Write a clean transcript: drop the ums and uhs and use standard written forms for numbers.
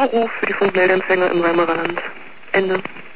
Ruf für die Funkmeldeempfänger im Weimarer Land. Ende.